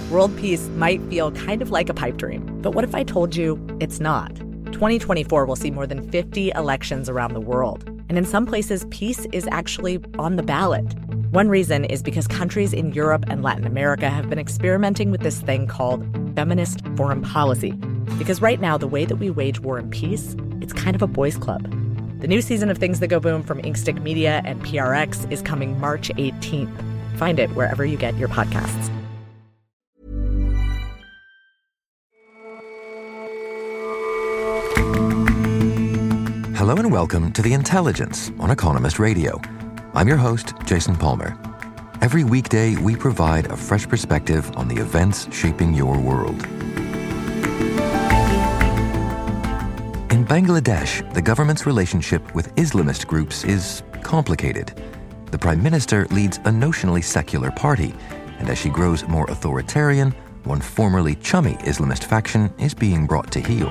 World peace might feel kind of like a pipe dream, but what if I told you it's not? 2024 will see more than 50 elections around the world, and in some places, peace is actually on the ballot. One reason is because countries in Europe and Latin America have been experimenting with this thing called feminist foreign policy. Because right now, the way that we wage war and peace, it's kind of a boys' club. The new season of Things That Go Boom from Inkstick Media and PRX is coming March 18th. Find it wherever you get your podcasts. Hello and welcome to The Intelligence on Economist Radio. I'm your host, Jason Palmer. Every weekday, we provide a fresh perspective on the events shaping your world. In Bangladesh, the government's relationship with Islamist groups is complicated. The Prime Minister leads a notionally secular party, and as she grows more authoritarian, one formerly chummy Islamist faction is being brought to heel.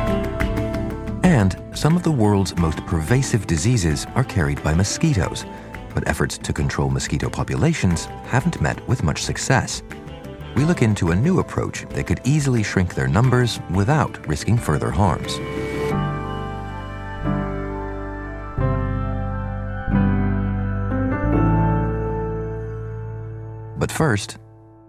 And some of the world's most pervasive diseases are carried by mosquitoes, but efforts to control mosquito populations haven't met with much success. We look into a new approach that could easily shrink their numbers without risking further harms. But first,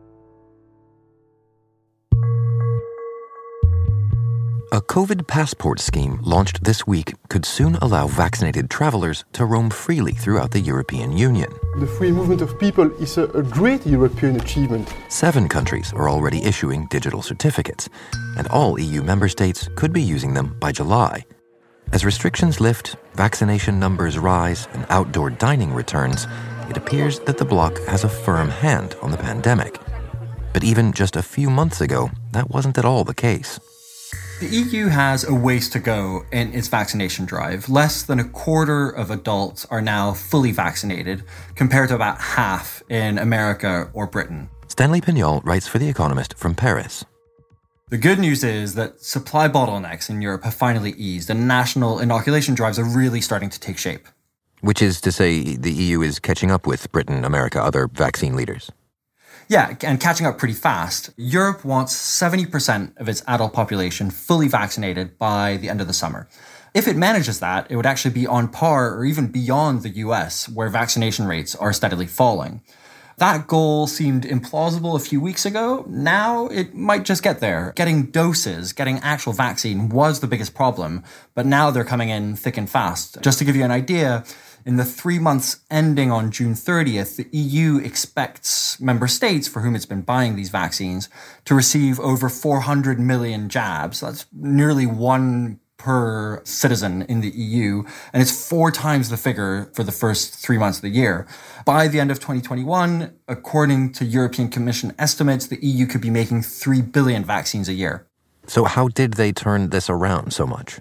a COVID passport scheme launched this week could soon allow vaccinated travelers to roam freely throughout the European Union. The free movement of people is a great European achievement. 7 countries are already issuing digital certificates, and all EU member states could be using them by July. As restrictions lift, vaccination numbers rise, and outdoor dining returns, it appears that the bloc has a firm hand on the pandemic. But even just a few months ago, that wasn't at all the case. The EU has a ways to go in its vaccination drive. Less than a quarter of adults are now fully vaccinated, compared to about half in America or Britain. Stanley Pignol writes for The Economist from Paris. The good news is that supply bottlenecks in Europe have finally eased, and national inoculation drives are really starting to take shape. Which is to say the EU is catching up with Britain, America, other vaccine leaders. Yeah, and catching up pretty fast. Europe wants 70% of its adult population fully vaccinated by the end of the summer. If it manages that, it would actually be on par or even beyond the US, where vaccination rates are steadily falling. That goal seemed implausible a few weeks ago. Now it might just get there. Getting doses, getting actual vaccine was the biggest problem, but now they're coming in thick and fast. Just to give you an idea, in the 3 months ending on June 30th, the EU expects member states for whom it's been buying these vaccines to receive over 400 million jabs. That's nearly one per citizen in the EU, and it's 4 times the figure for the first 3 months of the year. By the end of 2021, according to European Commission estimates, the EU could be making 3 billion vaccines a year. So how did they turn this around so much?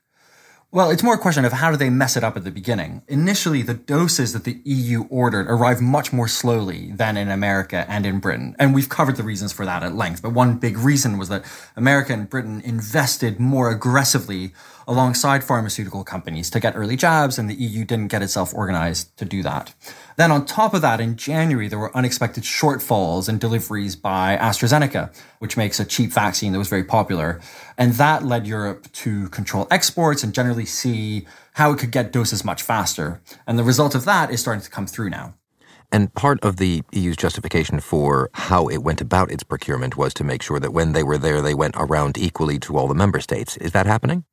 Well, it's more a question of how do they mess it up at the beginning. Initially, the doses that the EU ordered arrived much more slowly than in America and in Britain. And we've covered the reasons for that at length. But one big reason was that America and Britain invested more aggressively alongside pharmaceutical companies to get early jabs, and the EU didn't get itself organized to do that. Then on top of that, in January, there were unexpected shortfalls in deliveries by AstraZeneca, which makes a cheap vaccine that was very popular. And that led Europe to control exports and generally see how it could get doses much faster. And the result of that is starting to come through now. And part of the EU's justification for how it went about its procurement was to make sure that when they were there, they went around equally to all the member states. Is that happening?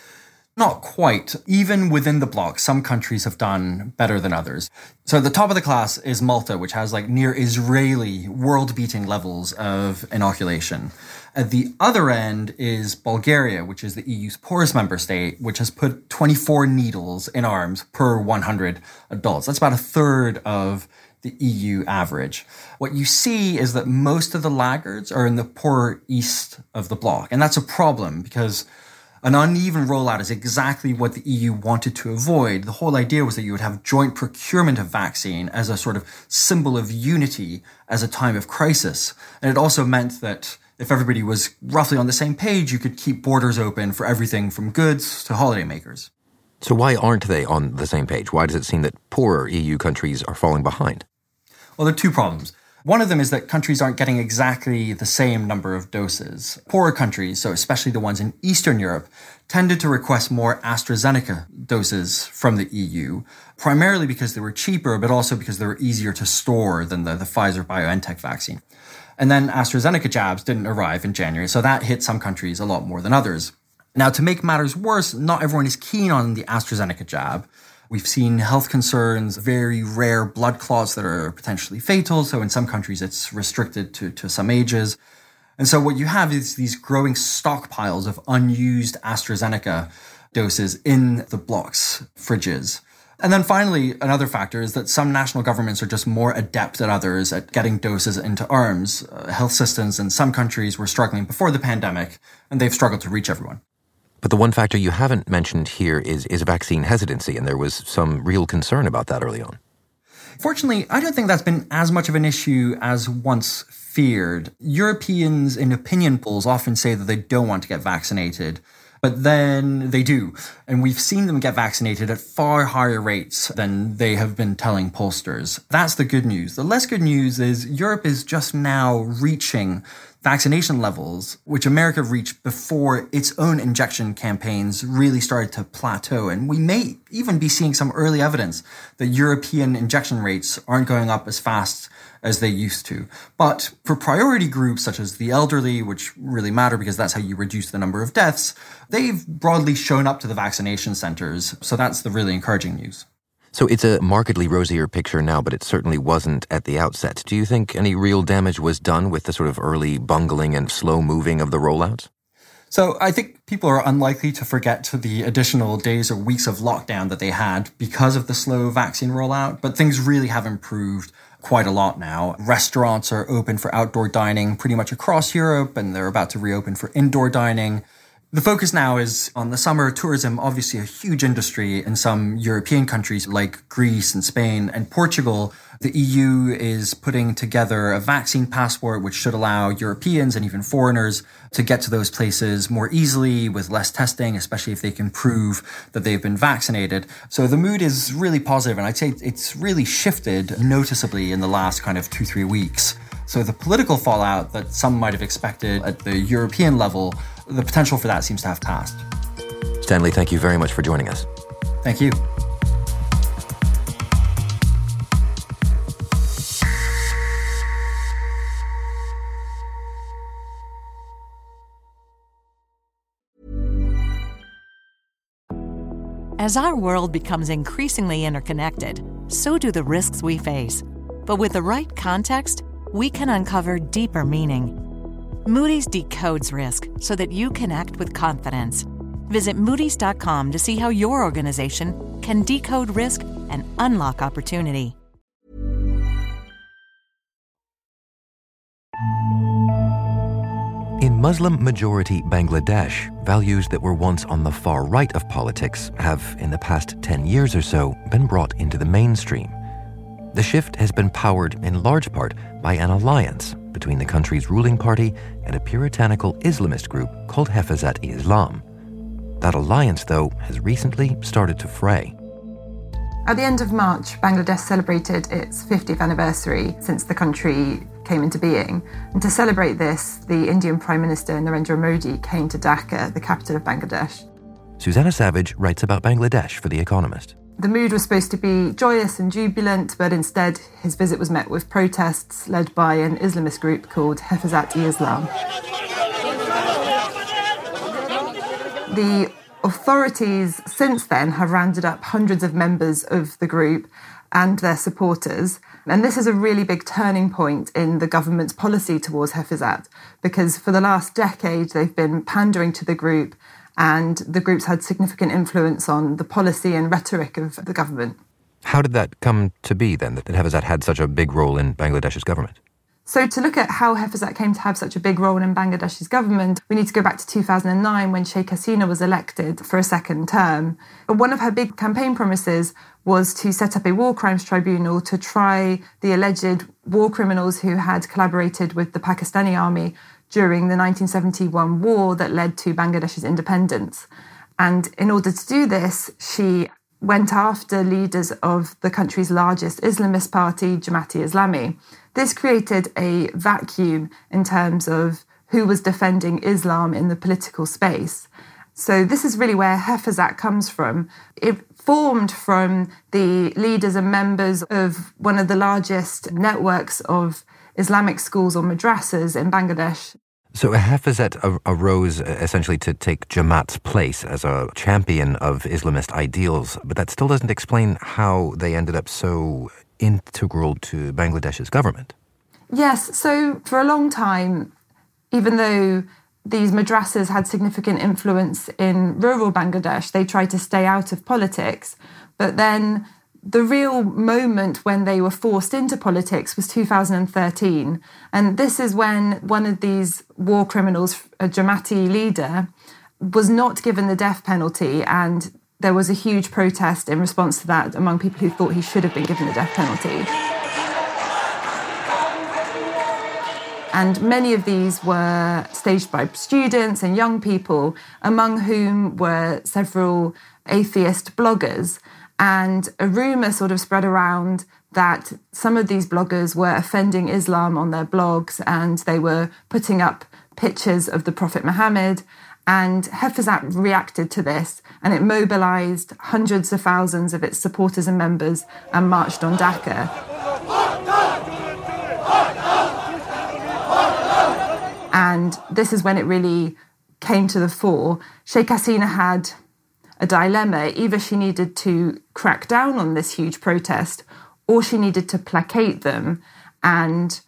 Not quite. Even within the bloc, some countries have done better than others. So the top of the class is Malta, which has like near Israeli world-beating levels of inoculation. At the other end is Bulgaria, which is the EU's poorest member state, which has put 24 needles in arms per 100 adults. That's about a third of the EU average. What you see is that most of the laggards are in the poorer east of the bloc. And that's a problem because an uneven rollout is exactly what the EU wanted to avoid. The whole idea was that you would have joint procurement of vaccine as a sort of symbol of unity as a time of crisis. And it also meant that if everybody was roughly on the same page, you could keep borders open for everything from goods to holidaymakers. So why aren't they on the same page? Why does it seem that poorer EU countries are falling behind? Well, there are 2 problems. One of them is that countries aren't getting exactly the same number of doses. Poorer countries, so especially the ones in Eastern Europe, tended to request more AstraZeneca doses from the EU, primarily because they were cheaper, but also because they were easier to store than the Pfizer-BioNTech vaccine. And then AstraZeneca jabs didn't arrive in January, so that hit some countries a lot more than others. Now, to make matters worse, not everyone is keen on the AstraZeneca jab. We've seen health concerns, very rare blood clots that are potentially fatal. So in some countries, it's restricted to some ages. And so what you have is these growing stockpiles of unused AstraZeneca doses in the bloc's fridges. And then finally, another factor is that some national governments are just more adept than others at getting doses into arms. Health systems in some countries were struggling before the pandemic, and they've struggled to reach everyone. But the one factor you haven't mentioned here is vaccine hesitancy, and there was some real concern about that early on. Fortunately, I don't think that's been as much of an issue as once feared. Europeans in opinion polls often say that they don't want to get vaccinated, but then they do. And we've seen them get vaccinated at far higher rates than they have been telling pollsters. That's the good news. The less good news is Europe is just now reaching vaccination levels, which America reached before its own injection campaigns really started to plateau. And we may even be seeing some early evidence that European injection rates aren't going up as fast as they used to. But for priority groups such as the elderly, which really matter because that's how you reduce the number of deaths, they've broadly shown up to the vaccination centers. So that's the really encouraging news. So it's a markedly rosier picture now, but it certainly wasn't at the outset. Do you think any real damage was done with the sort of early bungling and slow moving of the rollouts? So I think people are unlikely to forget the additional days or weeks of lockdown that they had because of the slow vaccine rollout, but things really have improved quite a lot now. Restaurants are open for outdoor dining pretty much across Europe, and they're about to reopen for indoor dining. The focus now is on the summer. Tourism, obviously a huge industry in some European countries like Greece and Spain and Portugal. The EU is putting together a vaccine passport, which should allow Europeans and even foreigners to get to those places more easily with less testing, especially if they can prove that they've been vaccinated. So the mood is really positive, and I'd say it's really shifted noticeably in the last kind of 2-3 weeks. So the political fallout that some might have expected at the European level, the potential for that seems to have passed. Stanley, thank you very much for joining us. Thank you. As our world becomes increasingly interconnected, so do the risks we face. But with the right context, we can uncover deeper meaning. Moody's decodes risk so that you can act with confidence. Visit Moody's.com to see how your organization can decode risk and unlock opportunity. In Muslim-majority Bangladesh, values that were once on the far right of politics have, in the past 10 years or so, been brought into the mainstream. The shift has been powered in large part by an alliance between the country's ruling party and a puritanical Islamist group called Hefazat-e-Islam. That alliance, though, has recently started to fray. At the end of March, Bangladesh celebrated its 50th anniversary since the country came into being. And to celebrate this, the Indian Prime Minister Narendra Modi came to Dhaka, the capital of Bangladesh. Susanna Savage writes about Bangladesh for The Economist. The mood was supposed to be joyous and jubilant, but instead his visit was met with protests led by an Islamist group called Hefazat-e-Islam. The authorities since then have rounded up hundreds of members of the group and their supporters. And this is a really big turning point in the government's policy towards Hefazat, because for the last decade they've been pandering to the group, and the group's had significant influence on the policy and rhetoric of the government. How did that come to be then, that Hefazat had such a big role in Bangladesh's government? So to look at how Hefazat came to have such a big role in Bangladesh's government, we need to go back to 2009 when Sheikh Hasina was elected for a second term. One of her big campaign promises was to set up a war crimes tribunal to try the alleged war criminals who had collaborated with the Pakistani army during the 1971 war that led to Bangladesh's independence. And in order to do this, she went after leaders of the country's largest Islamist party, Jamaat-e-Islami. This created a vacuum in terms of who was defending Islam in the political space. So this is really where Hafizat comes from. It formed from the leaders and members of one of the largest networks of Islamic schools or madrasas in Bangladesh. So Hafizat arose essentially to take Jamaat's place as a champion of Islamist ideals, but that still doesn't explain how they ended up so integral to Bangladesh's government. Yes, so for a long time, even though these madrasas had significant influence in rural Bangladesh, they tried to stay out of politics. But then the real moment when they were forced into politics was 2013. And this is when one of these war criminals, a Jamaati leader, was not given the death penalty. And there was a huge protest in response to that among people who thought he should have been given the death penalty. And many of these were staged by students and young people, among whom were several atheist bloggers. And a rumour sort of spread around that some of these bloggers were offending Islam on their blogs, and they were putting up pictures of the Prophet Muhammad. And Hafizat reacted to this, and it mobilised hundreds of thousands of its supporters and members and marched on Dhaka. And this is when it really came to the fore. Sheikh Hasina had a dilemma. Either she needed to crack down on this huge protest, or she needed to placate them. And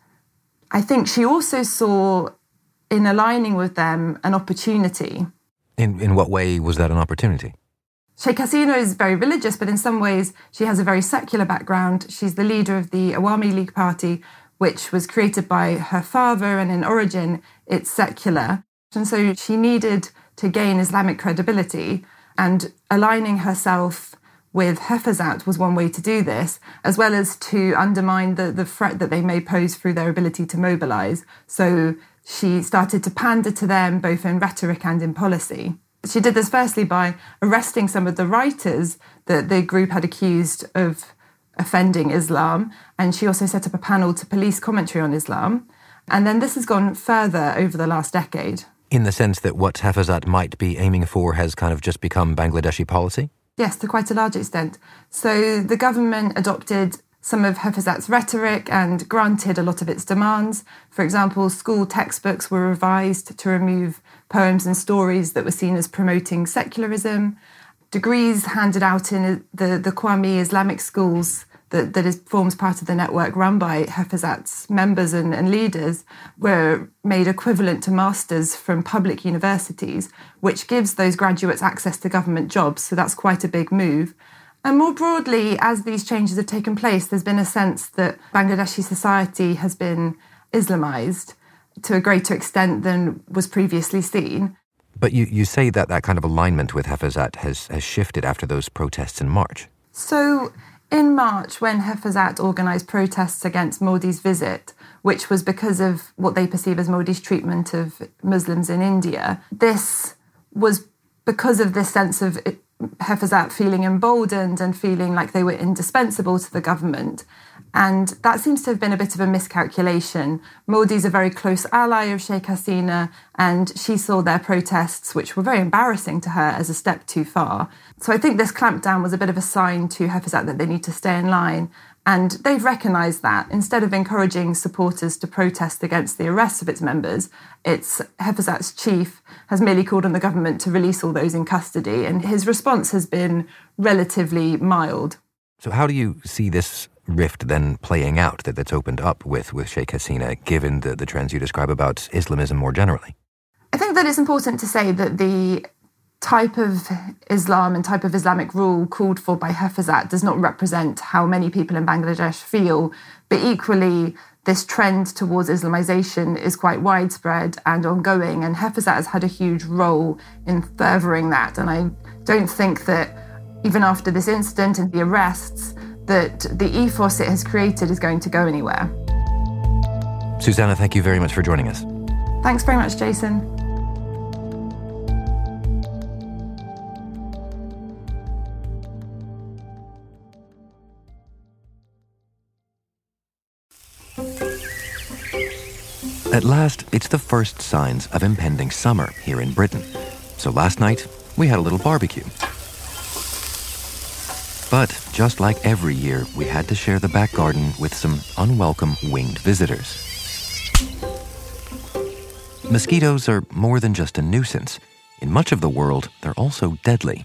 I think she also saw, in aligning with them, an opportunity. In what way was that an opportunity? Sheikh Hasina is very religious, but in some ways she has a very secular background. She's the leader of the Awami League Party, which was created by her father, and in origin it's secular. And so she needed to gain Islamic credibility, and aligning herself with Hafizat was one way to do this, as well as to undermine the threat that they may pose through their ability to mobilise. So she started to pander to them both in rhetoric and in policy. She did this firstly by arresting some of the writers that the group had accused of offending Islam, and she also set up a panel to police commentary on Islam. And then this has gone further over the last decade. In the sense that what Hafizat might be aiming for has kind of just become Bangladeshi policy? Yes, to quite a large extent. So the government adopted some of Hafizat's rhetoric and granted a lot of its demands. For example, school textbooks were revised to remove poems and stories that were seen as promoting secularism. Degrees handed out in the Qawmi Islamic schools that forms part of the network run by Hafizat's members and leaders were made equivalent to masters from public universities, which gives those graduates access to government jobs. So that's quite a big move. And more broadly, as these changes have taken place, there's been a sense that Bangladeshi society has been Islamized to a greater extent than was previously seen. But you say that kind of alignment with Hafizat has shifted after those protests in March. So in March, when Hafizat organised protests against Modi's visit, which was because of what they perceive as Modi's treatment of Muslims in India, this was because of this sense of Hafizat feeling emboldened and feeling like they were indispensable to the government. And that seems to have been a bit of a miscalculation. Modi's a very close ally of Sheikh Hasina, and she saw their protests, which were very embarrassing to her, as a step too far. So I think this clampdown was a bit of a sign to Hafizat that they need to stay in line. And they've recognised that. Instead of encouraging supporters to protest against the arrests of its members, Hafizat's chief has merely called on the government to release all those in custody. And his response has been relatively mild. So how do you see this rift then playing out that's opened up with Sheikh Hasina, given the trends you describe about Islamism more generally? I think that it's important to say that the type of Islam and type of Islamic rule called for by Hafizat does not represent how many people in Bangladesh feel, but equally this trend towards Islamization is quite widespread and ongoing, and Hafizat has had a huge role in furthering that. And I don't think that even after this incident and the arrests, that the ethos it has created is going to go anywhere. Susanna, thank you very much for joining us. Thanks very much, Jason. At last, it's the first signs of impending summer here in Britain. So last night, we had a little barbecue. But just like every year, we had to share the back garden with some unwelcome winged visitors. Mosquitoes are more than just a nuisance. In much of the world, they're also deadly.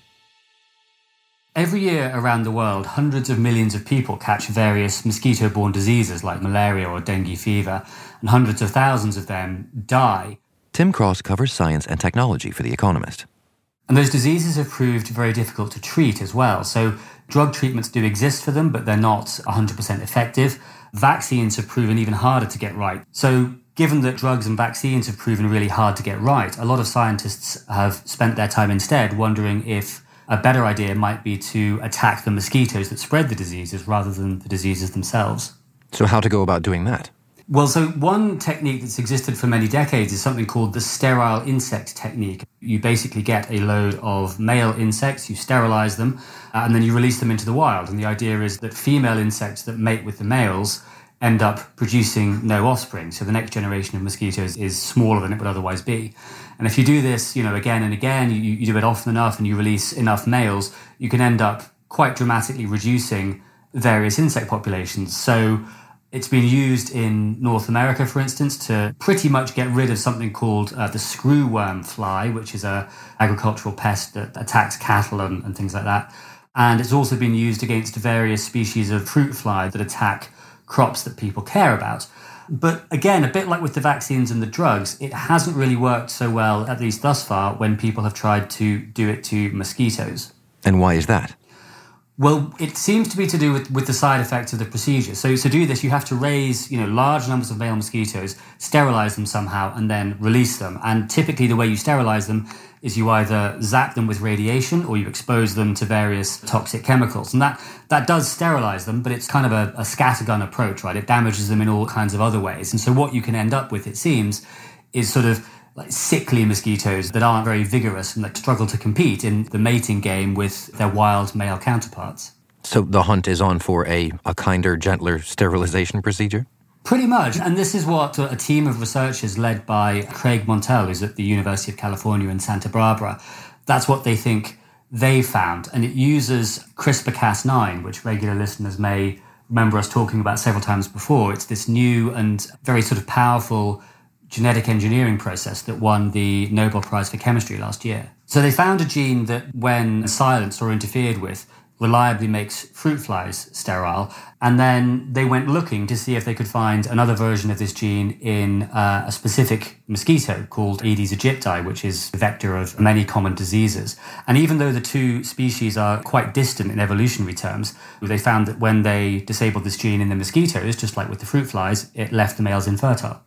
Every year around the world, hundreds of millions of people catch various mosquito-borne diseases like malaria or dengue fever, and hundreds of thousands of them die. Tim Cross covers science and technology for The Economist. And those diseases have proved very difficult to treat as well. So drug treatments do exist for them, but they're not 100% effective. Vaccines have proven even harder to get right. So given that drugs and vaccines have proven really hard to get right, a lot of scientists have spent their time instead wondering if a better idea might be to attack the mosquitoes that spread the diseases rather than the diseases themselves. So how to go about doing that? Well, so one technique that's existed for many decades is something called the sterile insect technique. You basically get a load of male insects, you sterilize them, and then you release them into the wild. And the idea is that female insects that mate with the males end up producing no offspring. So the next generation of mosquitoes is smaller than it would otherwise be. And if you do this, again and again, you do it often enough and you release enough males, you can end up quite dramatically reducing various insect populations. So it's been used in North America, for instance, to pretty much get rid of something called the screwworm fly, which is an agricultural pest that attacks cattle and things like that. And it's also been used against various species of fruit fly that attack crops that people care about. But again, a bit like with the vaccines and the drugs, it hasn't really worked so well, at least thus far, when people have tried to do it to mosquitoes. And why is that? Well, it seems to be to do with the side effects of the procedure. So to do this, you have to raise, large numbers of male mosquitoes, sterilize them somehow, and then release them. And typically the way you sterilize them is you either zap them with radiation or you expose them to various toxic chemicals. And that does sterilize them, but it's kind of a scattergun approach, right? It damages them in all kinds of other ways. And so what you can end up with, it seems, is sort of like sickly mosquitoes that aren't very vigorous and that struggle to compete in the mating game with their wild male counterparts. So the hunt is on for a kinder, gentler sterilization procedure? Pretty much. And this is what a team of researchers led by Craig Montel, who's at the University of California in Santa Barbara, that's what they think they found. And it uses CRISPR-Cas9, which regular listeners may remember us talking about several times before. It's this new and very sort of powerful genetic engineering process that won the Nobel Prize for Chemistry last year. So they found a gene that, when silenced or interfered with, reliably makes fruit flies sterile. And then they went looking to see if they could find another version of this gene in a specific mosquito called Aedes aegypti, which is the vector of many common diseases. And even though the two species are quite distant in evolutionary terms, they found that when they disabled this gene in the mosquitoes, just like with the fruit flies, it left the males infertile.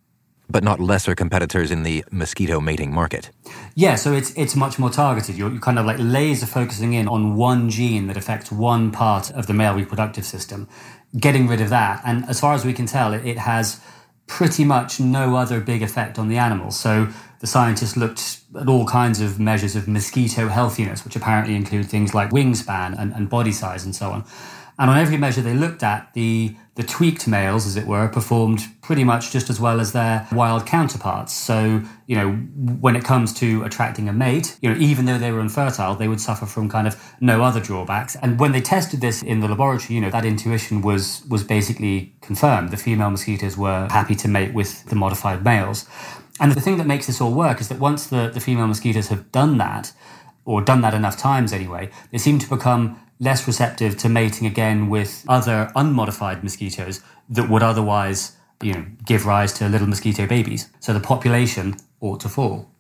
But not lesser competitors in the mosquito mating market. Yeah, so it's much more targeted. You're kind of like laser focusing in on one gene that affects one part of the male reproductive system, getting rid of that. And as far as we can tell, it has pretty much no other big effect on the animals. So the scientists looked at all kinds of measures of mosquito healthiness, which apparently include things like wingspan and body size and so on. And on every measure they looked at, the tweaked males, as it were, performed pretty much just as well as their wild counterparts. So, when it comes to attracting a mate, even though they were infertile, they would suffer from kind of no other drawbacks. And when they tested this in the laboratory, that intuition was basically confirmed. The female mosquitoes were happy to mate with the modified males. And the thing that makes this all work is that once the female mosquitoes have done that, or done that enough times anyway, they seem to become less receptive to mating again with other unmodified mosquitoes that would otherwise, give rise to little mosquito babies. So the population ought to fall.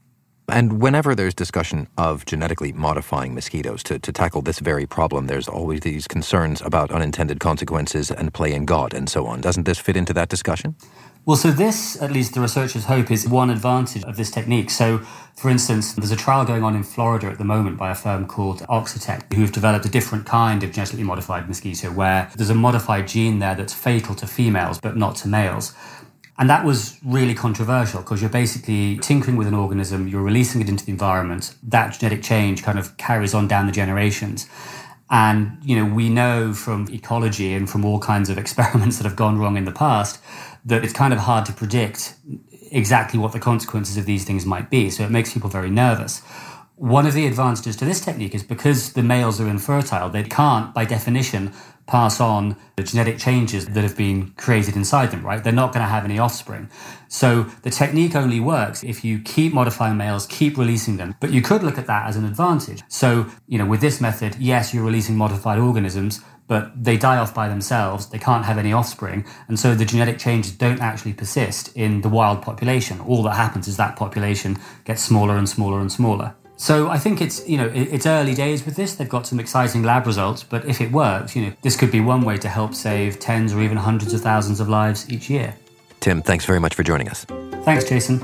And whenever there's discussion of genetically modifying mosquitoes to tackle this very problem, there's always these concerns about unintended consequences and playing God and so on. Doesn't this fit into that discussion? Well, so this, at least the researchers hope, is one advantage of this technique. So, for instance, there's a trial going on in Florida at the moment by a firm called Oxitec, who have developed a different kind of genetically modified mosquito where there's a modified gene there that's fatal to females but not to males. And that was really controversial because you're basically tinkering with an organism, you're releasing it into the environment, that genetic change kind of carries on down the generations. And, we know from ecology and from all kinds of experiments that have gone wrong in the past that it's kind of hard to predict exactly what the consequences of these things might be. So it makes people very nervous. One of the advantages to this technique is because the males are infertile, they can't, by definition, pass on the genetic changes that have been created inside them, right? They're not going to have any offspring. So the technique only works if you keep modifying males, keep releasing them. But you could look at that as an advantage. So, with this method, yes, you're releasing modified organisms, but they die off by themselves. They can't have any offspring. And so the genetic changes don't actually persist in the wild population. All that happens is that population gets smaller and smaller and smaller. So I think it's early days with this. They've got some exciting lab results, but if it works, this could be one way to help save tens or even hundreds of thousands of lives each year. Tim, thanks very much for joining us. Thanks, Jason.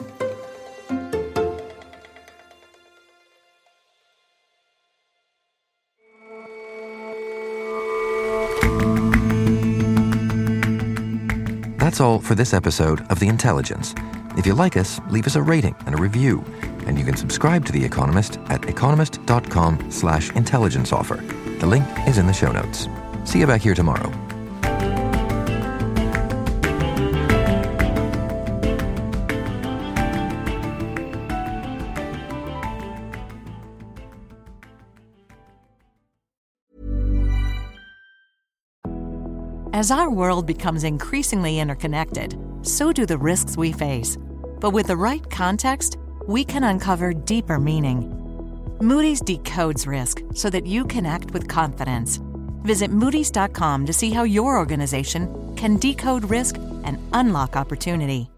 That's all for this episode of The Intelligence. If you like us, leave us a rating and a review. And you can subscribe to The Economist at economist.com/intelligence offer. The link is in the show notes. See you back here tomorrow. As our world becomes increasingly interconnected, so do the risks we face. But with the right context, we can uncover deeper meaning. Moody's decodes risk so that you can act with confidence. Visit Moody's.com to see how your organization can decode risk and unlock opportunity.